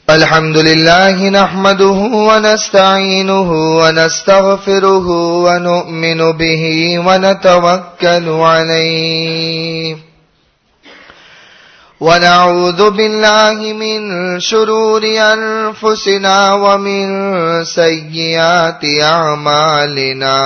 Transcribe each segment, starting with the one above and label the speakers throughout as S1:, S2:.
S1: الحمد لله نحمده ونستعينه ونستغفره ونؤمن به ونتوكل عليه ونعوذ بالله من شرور أنفسنا ومن سيئات أعمالنا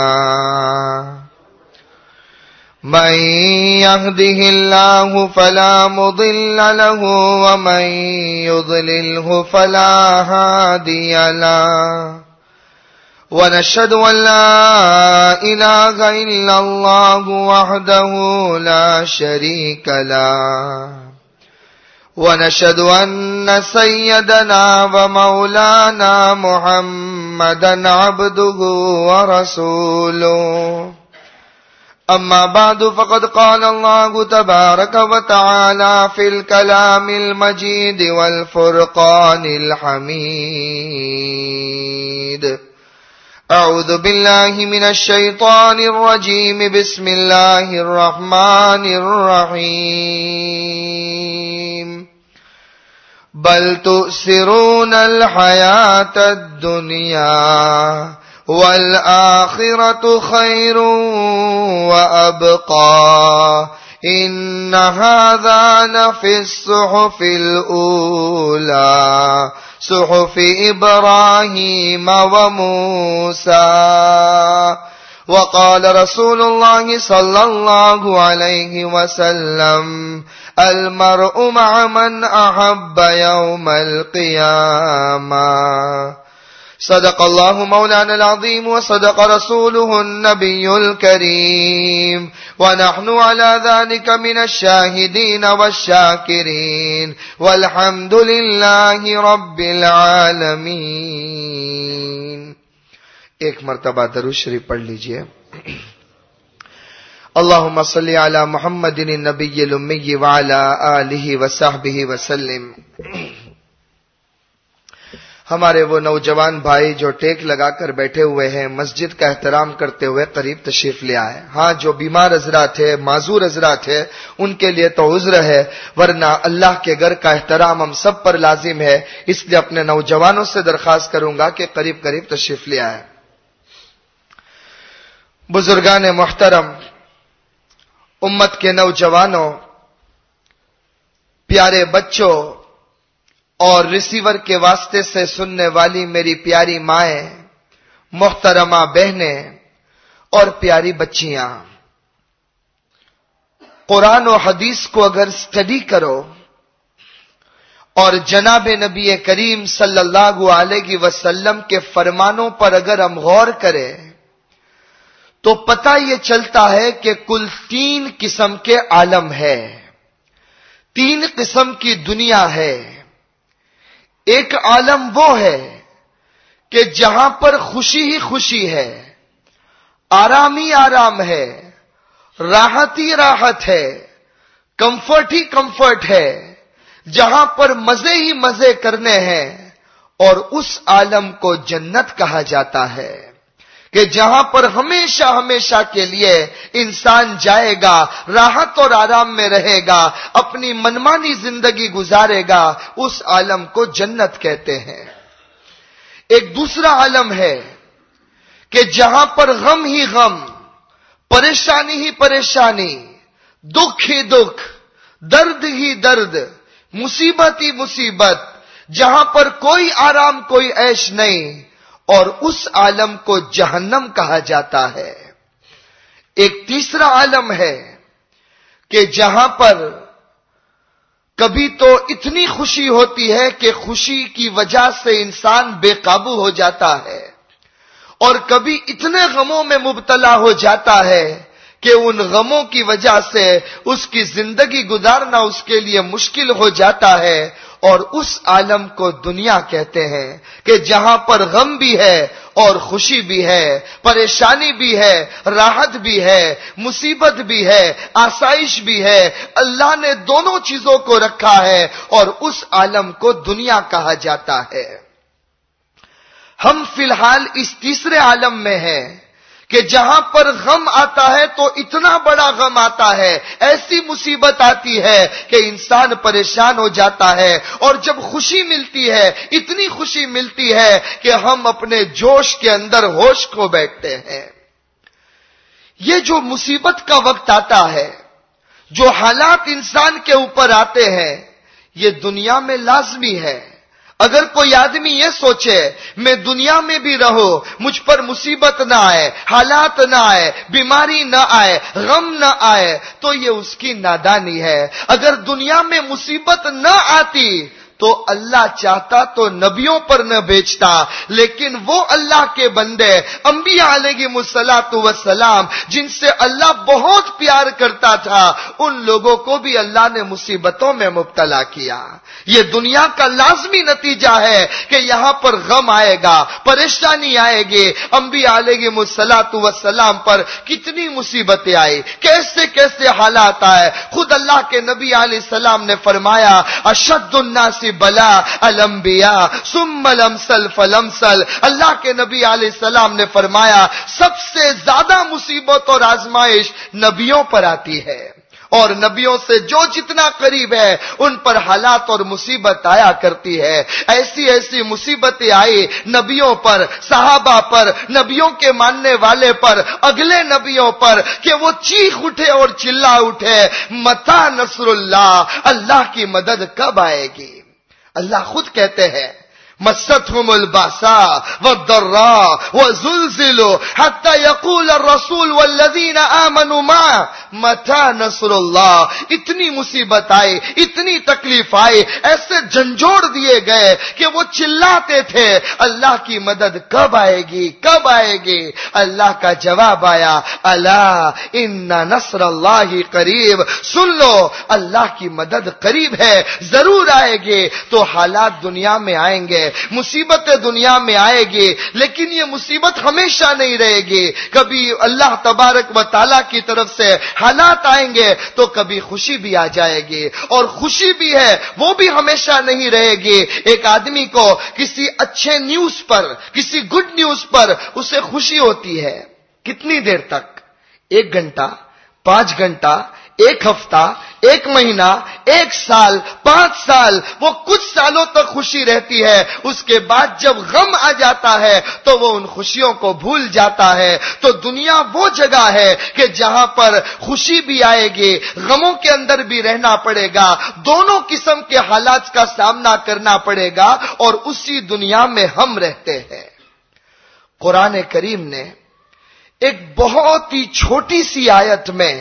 S1: من يهده الله فلا مضل له ومن يضلله فلا هادي له ونشهد أن لا إله إلا الله وحده لا شريك له ونشهد أن سيدنا ومولانا محمدا عبده ورسوله أما بعد فقد قال الله تبارك وتعالى في الكلام المجيد والفرقان الحميد أعوذ بالله من الشيطان الرجيم بسم الله الرحمن الرحيم بل تؤثرون الحياة الدنيا والآخرة خير وأبقى إن هذا لفي الصحف الأولى صحف إبراهيم وموسى وقال رسول الله صلى الله عليه وسلم المرء مع من أحب يوم القيامة صدق الله مولانا العظيم وصدق رسوله النبي الكريم ونحن على ذلك من الشاهدين والشاكرين والحمد لله رب العالمين. ایک مرتبہ درود شریف پڑھ لیجئے. اللهم صل على محمد النبي الأمي وعلى آله وصحبه وسلم. ہمارے وہ نوجوان بھائی جو ٹیک لگا کر بیٹھے ہوئے ہیں مسجد کا احترام کرتے ہوئے قریب تشریف لے آئے. ہاں جو بیمار حضرات ہے معذور حضرات ہے ان کے لیے تو عذر ہے ورنہ اللہ کے گھر کا احترام ہم سب پر لازم ہے. اس لیے اپنے نوجوانوں سے درخواست کروں گا کہ قریب قریب تشریف لے آئے. بزرگان محترم، امت کے نوجوانوں، پیارے بچوں اور ریسیور کے واسطے سے سننے والی میری پیاری مائیں، محترمہ بہنیں اور پیاری بچیاں، قرآن و حدیث کو اگر اسٹڈی کرو اور جناب نبی کریم صلی اللہ علیہ وسلم کے فرمانوں پر اگر ہم غور کریں تو پتہ یہ چلتا ہے کہ کل 3 قسم کے عالم ہے، 3 قسم کی دنیا ہے. ایک عالم وہ ہے کہ جہاں پر خوشی ہی خوشی ہے، آرام ہی آرام ہے، راحت ہی راحت ہے، کمفرٹ ہی کمفرٹ ہے، جہاں پر مزے ہی مزے کرنے ہیں، اور اس عالم کو جنت کہا جاتا ہے کہ جہاں پر ہمیشہ ہمیشہ کے لیے انسان جائے گا، راحت اور آرام میں رہے گا، اپنی منمانی زندگی گزارے گا. اس عالم کو جنت کہتے ہیں. ایک دوسرا عالم ہے کہ جہاں پر غم ہی غم، پریشانی ہی پریشانی، دکھ ہی دکھ، درد ہی درد، مصیبت ہی مصیبت، جہاں پر کوئی آرام کوئی عیش نہیں، اور اس عالم کو جہنم کہا جاتا ہے. ایک تیسرا عالم ہے کہ جہاں پر کبھی تو اتنی خوشی ہوتی ہے کہ خوشی کی وجہ سے انسان بے قابو ہو جاتا ہے، اور کبھی اتنے غموں میں مبتلا ہو جاتا ہے کہ ان غموں کی وجہ سے اس کی زندگی گزارنا اس کے لیے مشکل ہو جاتا ہے. اور اس عالم کو دنیا کہتے ہیں کہ جہاں پر غم بھی ہے اور خوشی بھی ہے، پریشانی بھی ہے، راحت بھی ہے، مصیبت بھی ہے، آسائش بھی ہے. اللہ نے دونوں چیزوں کو رکھا ہے اور اس عالم کو دنیا کہا جاتا ہے. ہم فی الحال اس تیسرے عالم میں ہیں کہ جہاں پر غم آتا ہے تو اتنا بڑا غم آتا ہے، ایسی مصیبت آتی ہے کہ انسان پریشان ہو جاتا ہے، اور جب خوشی ملتی ہے اتنی خوشی ملتی ہے کہ ہم اپنے جوش کے اندر ہوش کھو بیٹھتے ہیں۔ یہ جو مصیبت کا وقت آتا ہے، جو حالات انسان کے اوپر آتے ہیں، یہ دنیا میں لازمی ہے۔ اگر کوئی آدمی یہ سوچے میں دنیا میں بھی رہوں، مجھ پر مصیبت نہ آئے، حالات نہ آئے، بیماری نہ آئے، غم نہ آئے، تو یہ اس کی نادانی ہے۔ اگر دنیا میں مصیبت نہ آتی تو اللہ چاہتا تو نبیوں پر نہ بھیجتا، لیکن وہ اللہ کے بندے انبیاء علیہم الصلوۃ والسلام جن سے اللہ بہت پیار کرتا تھا، ان لوگوں کو بھی اللہ نے مصیبتوں میں مبتلا کیا۔ یہ دنیا کا لازمی نتیجہ ہے کہ یہاں پر غم آئے گا، پریشانی آئے گی۔ انبیاء علیہم الصلوۃ والسلام پر کتنی مصیبتیں آئی، کیسے کیسے حالات آئے۔ خود اللہ کے نبی علیہ السلام نے فرمایا اشد الناس بلا الانبیاء ثم الامثل فالامثل۔ اللہ کے نبی علیہ السلام نے فرمایا سب سے زیادہ مصیبت اور آزمائش نبیوں پر آتی ہے، اور نبیوں سے جو جتنا قریب ہے ان پر حالات اور مصیبت آیا کرتی ہے۔ ایسی ایسی مصیبتیں آئی نبیوں پر، صحابہ پر، نبیوں کے ماننے والے پر، اگلے نبیوں پر کہ وہ چیخ اٹھے اور چلا اٹھے متی نصر اللہ، اللہ کی مدد کب آئے گی؟ اللہ خود کہتے ہیں مستهم الباساء والضراء وزلزلوا حتى يقول الرسول والذين آمنوا معه متى نصر اللہ۔ اتنی مصیبت آئی، اتنی تکلیف آئی، ایسے جھنجھوڑ دیے گئے کہ وہ چلاتے تھے اللہ کی مدد کب آئے گی، کب آئے گی؟ اللہ کا جواب آیا الا ان نصر اللہ قریب، سن لو اللہ کی مدد قریب ہے، ضرور آئے گی۔ تو حالات دنیا میں آئیں گے، مصیبتیں دنیا میں آئے گی، لیکن یہ مصیبت ہمیشہ نہیں رہے گی۔ کبھی اللہ تبارک و تعالی کی طرف سے حالات آئیں گے تو کبھی خوشی بھی آ جائے گی، اور خوشی بھی ہے وہ بھی ہمیشہ نہیں رہے گی۔ ایک آدمی کو کسی اچھے نیوز پر، کسی گڈ نیوز پر اسے خوشی ہوتی ہے، کتنی دیر تک؟ 1 گھنٹہ، 5 گھنٹہ، 1 ہفتہ، 1 مہینہ، 1 سال، 5 سال، وہ کچھ سالوں تک خوشی رہتی ہے۔ اس کے بعد جب غم آ جاتا ہے تو وہ ان خوشیوں کو بھول جاتا ہے۔ تو دنیا وہ جگہ ہے کہ جہاں پر خوشی بھی آئے گی، غموں کے اندر بھی رہنا پڑے گا، دونوں قسم کے حالات کا سامنا کرنا پڑے گا، اور اسی دنیا میں ہم رہتے ہیں۔ قرآن کریم نے ایک بہت ہی چھوٹی سی آیت میں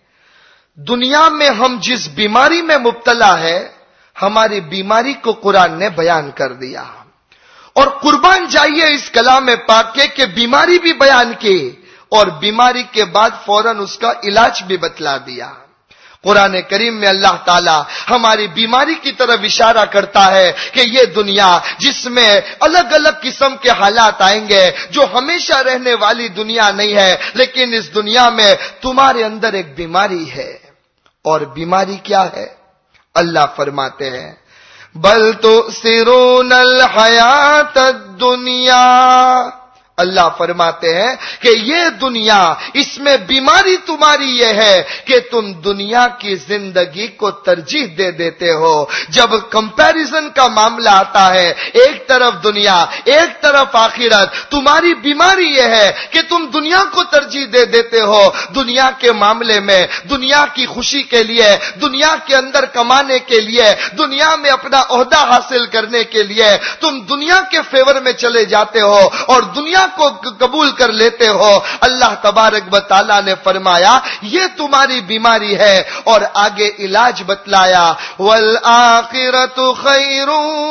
S1: دنیا میں ہم جس بیماری میں مبتلا ہے، ہماری بیماری کو قرآن نے بیان کر دیا، اور قربان جائیے اس کلام پاک کے کہ بیماری بھی بیان کی، اور بیماری کے بعد فوراً اس کا علاج بھی بتلا دیا۔ قرآن کریم میں اللہ تعالی ہماری بیماری کی طرف اشارہ کرتا ہے کہ یہ دنیا جس میں الگ الگ قسم کے حالات آئیں گے، جو ہمیشہ رہنے والی دنیا نہیں ہے، لیکن اس دنیا میں تمہارے اندر ایک بیماری ہے، اور بیماری کیا ہے؟ اللہ فرماتے ہیں بل تؤثرون الحیات الدنیا۔ اللہ فرماتے ہیں کہ یہ دنیا، اس میں بیماری تمہاری یہ ہے کہ تم دنیا کی زندگی کو ترجیح دے دیتے ہو۔ جب کمپیریزن کا معاملہ آتا ہے، ایک طرف دنیا، ایک طرف آخرت، تمہاری بیماری یہ ہے کہ تم دنیا کو ترجیح دے دیتے ہو۔ دنیا کے معاملے میں، دنیا کی خوشی کے لیے، دنیا کے اندر کمانے کے لیے، دنیا میں اپنا عہدہ حاصل کرنے کے لیے تم دنیا کے فیور میں چلے جاتے ہو اور دنیا کو قبول کر لیتے ہو۔ اللہ تبارک و تعالی نے فرمایا یہ تمہاری بیماری ہے، اور آگے علاج بتلایا والآخرۃ خیر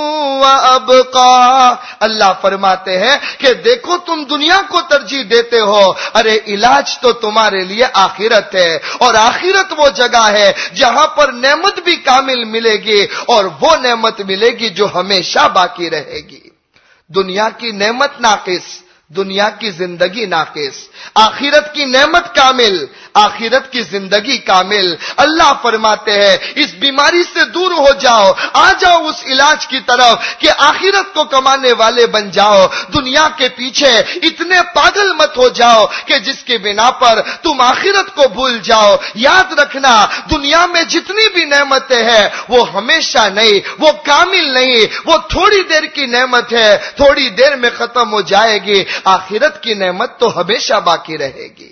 S1: وابقا۔ اللہ فرماتے ہیں کہ دیکھو تم دنیا کو ترجیح دیتے ہو، ارے علاج تو تمہارے لیے آخرت ہے، اور آخرت وہ جگہ ہے جہاں پر نعمت بھی کامل ملے گی، اور وہ نعمت ملے گی جو ہمیشہ باقی رہے گی۔ دنیا کی نعمت ناقص، دنیا کی زندگی ناقص، آخرت کی نعمت کامل، آخرت کی زندگی کامل۔ اللہ فرماتے ہیں اس بیماری سے دور ہو جاؤ، آ جاؤ اس علاج کی طرف کہ آخرت کو کمانے والے بن جاؤ۔ دنیا کے پیچھے اتنے پاگل مت ہو جاؤ کہ جس کی بنا پر تم آخرت کو بھول جاؤ۔ یاد رکھنا دنیا میں جتنی بھی نعمتیں ہیں وہ ہمیشہ نہیں، وہ کامل نہیں، وہ تھوڑی دیر کی نعمت ہے، تھوڑی دیر میں ختم ہو جائے گی۔ آخرت کی نعمت تو ہمیشہ باقی رہے گی۔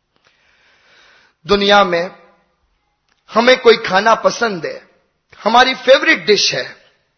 S1: دنیا میں ہمیں کوئی کھانا پسند ہے، ہماری فیوریٹ ڈش ہے،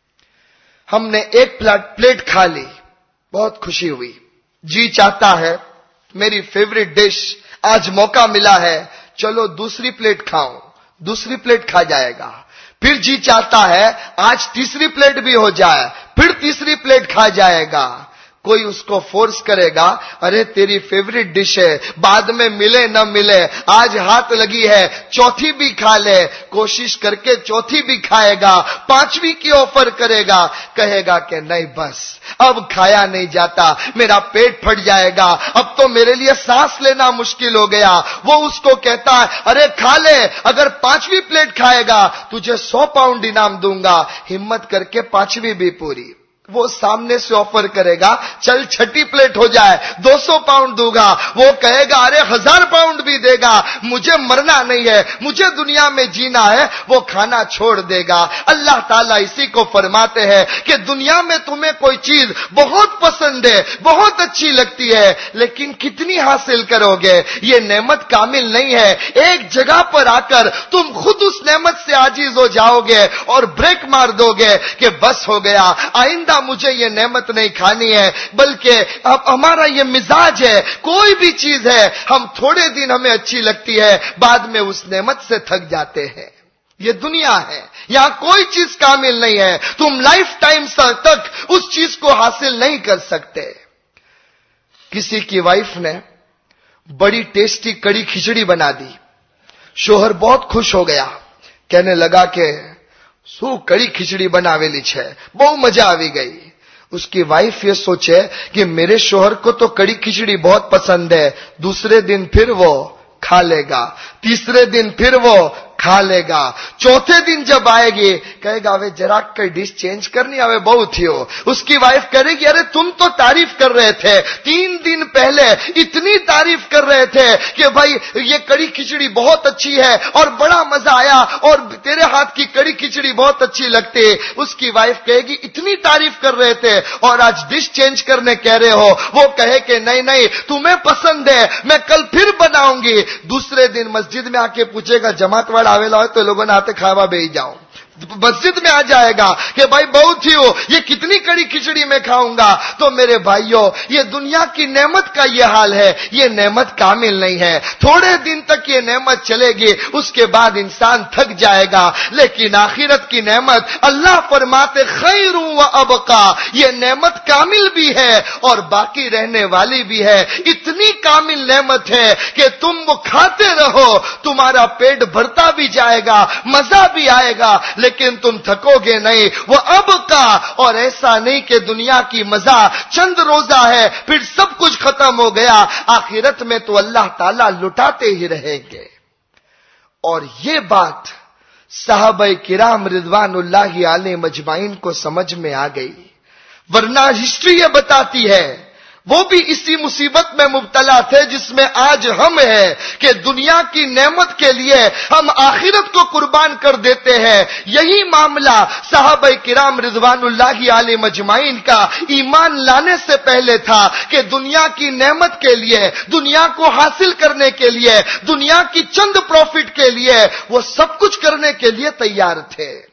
S1: ہم نے ایک پلیٹ کھا لی، بہت خوشی ہوئی، جی چاہتا ہے میری فیوریٹ ڈش آج موقع ملا ہے، چلو دوسری پلیٹ کھاؤں، دوسری پلیٹ کھا جائے گا۔ پھر جی چاہتا ہے آج تیسری پلیٹ بھی ہو جائے، پھر تیسری پلیٹ کھا جائے گا۔ کوئی اس کو فورس کرے گا، ارے تیری فیوریٹ ڈش ہے، بعد میں ملے نہ ملے، آج ہاتھ لگی ہے چوتھی بھی کھا لے، کوشش کر کے چوتھی بھی کھائے گا، پانچویں کی آفر کرے گا، کہے گا کہ نہیں بس اب کھایا نہیں جاتا، میرا پیٹ پھٹ جائے گا، اب تو میرے لیے سانس لینا مشکل ہو گیا۔ وہ اس کو کہتا ہے ارے کھا لے، اگر پانچویں پلیٹ کھائے گا تجھے 100 پاؤنڈ انعام دوں گا، ہمت کر کے پانچویں بھی پوری۔ وہ سامنے سے آفر کرے گا چل چھٹی پلیٹ ہو جائے 200 پاؤنڈ دوں گا، وہ کہے گا ارے 1000 پاؤنڈ بھی دے گا، مجھے مرنا نہیں ہے، مجھے دنیا میں جینا ہے، وہ کھانا چھوڑ دے گا۔ اللہ تعالیٰ اسی کو فرماتے ہیں کہ دنیا میں تمہیں کوئی چیز بہت پسند ہے، بہت اچھی لگتی ہے، لیکن کتنی حاصل کرو گے؟ یہ نعمت کامل نہیں ہے۔ ایک جگہ پر آ کر تم خود اس نعمت سے عاجز ہو جاؤ گے اور بریک مار دو گے کہ بس ہو گیا، آئندہ مجھے یہ نعمت نہیں کھانی ہے۔ بلکہ اب ہمارا یہ مزاج ہے، کوئی بھی چیز ہے ہم تھوڑے دن ہمیں اچھی لگتی ہے، بعد میں اس نعمت سے تھک جاتے ہیں۔ یہ دنیا ہے، یہاں کوئی چیز کامل نہیں ہے، تم لائف ٹائم تک اس چیز کو حاصل نہیں کر سکتے۔ کسی کی وائف نے بڑی ٹیسٹی کڑی کھچڑی بنا دی، شوہر بہت خوش ہو گیا، کہنے لگا کہ سو کڑی کھچڑی بناویلی چھے، بہت مزہ آوی گئی۔ اس کی وائف یہ سوچے کہ میرے شوہر کو تو کڑی کھچڑی بہت پسند ہے، دوسرے دن پھر وہ کھا لے گا، تیسرے دن پھر وہ کھا لے گا، چوتھے دن جب آئے گی کہے گا وے ذرا کوئی ڈش چینج کرنی آوے بہت ہی ہو۔ اس کی وائف کہے گی ارے تم تو تعریف کر رہے تھے 3 دن پہلے، اتنی تعریف کر رہے تھے کہ بھائی یہ کڑی کھچڑی بہت اچھی ہے اور بڑا مزہ آیا اور تیرے ہاتھ کی کڑی کھچڑی بہت اچھی لگتی۔ اس کی وائف کہے گی اتنی تعریف کر رہے تھے اور آج ڈش چینج کرنے کہہ رہے ہو؟ وہ کہے کہ نہیں نہیں تمہیں پسند ہے، میں کل پھر بناؤں گی۔ دوسرے دن مسجد میں آ کے پوچھے گا جماعت والا آویلا ہوئے تو لوگوں نے آتے کھاوا بھیج جاؤ، مسجد میں آ جائے گا کہ بھائی بہت ہی ہو، یہ کتنی کڑی کھچڑی میں کھاؤں گا۔ تو میرے بھائیوں یہ دنیا کی نعمت کا یہ حال ہے، یہ نعمت کامل نہیں ہے، تھوڑے دن تک یہ نعمت چلے گی، اس کے بعد انسان تھک جائے گا۔ لیکن آخرت کی نعمت اللہ فرماتے خیر و ابقا، یہ نعمت کامل بھی ہے اور باقی رہنے والی بھی ہے۔ اتنی کامل نعمت ہے کہ تم وہ کھاتے رہو، تمہارا پیٹ بھرتا بھی جائے گا، مزہ بھی آئے گا، لیکن تم تھکو گے نہیں۔ وہ اب کا، اور ایسا نہیں کہ دنیا کی مزہ چند روزہ ہے پھر سب کچھ ختم ہو گیا، آخرت میں تو اللہ تعالیٰ لٹاتے ہی رہیں گے۔ اور یہ بات صحابہ کرام رضوان اللہ علیہ مجمعین کو سمجھ میں آ گئی، ورنہ ہسٹری یہ بتاتی ہے وہ بھی اسی مصیبت میں مبتلا تھے جس میں آج ہم ہیں کہ دنیا کی نعمت کے لیے ہم آخرت کو قربان کر دیتے ہیں۔ یہی معاملہ صحابہ کرام رضوان اللہ علیہ مجمعین کا ایمان لانے سے پہلے تھا کہ دنیا کی نعمت کے لیے، دنیا کو حاصل کرنے کے لیے، دنیا کی چند پروفٹ کے لیے وہ سب کچھ کرنے کے لیے تیار تھے۔